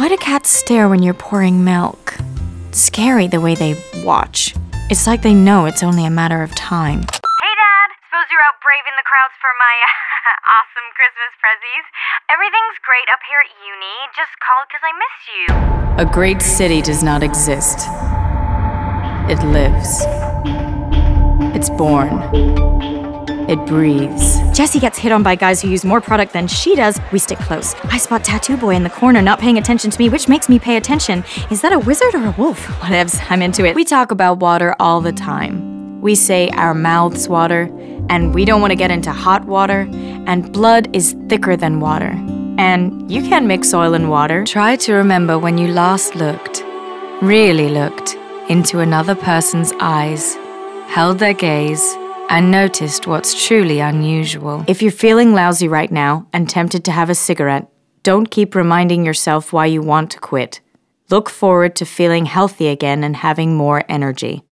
Why do cats stare when you're pouring milk? Scary the way they watch. It's like they know it's only a matter of time. Hey, Dad! Suppose you're out braving the crowds for my awesome Christmas prezzies. Everything's great up here at uni. Just called because I miss you. A great city does not exist. It lives. It's born. It breathes. Jessie gets hit on by guys who use more product than she does. We stick close. I spot Tattoo Boy in the corner not paying attention to me, which makes me pay attention. Is that a wizard or a wolf? Whatevs, I'm into it. We talk about water all the time. We say our mouths water, and we don't want to get into hot water, and blood is thicker than water. And you can mix oil and water. Try to remember when you last looked, really looked, into another person's eyes, held their gaze, and noticed what's truly unusual. If you're feeling lousy right now and tempted to have a cigarette, don't keep reminding yourself why you want to quit. Look forward to feeling healthy again and having more energy.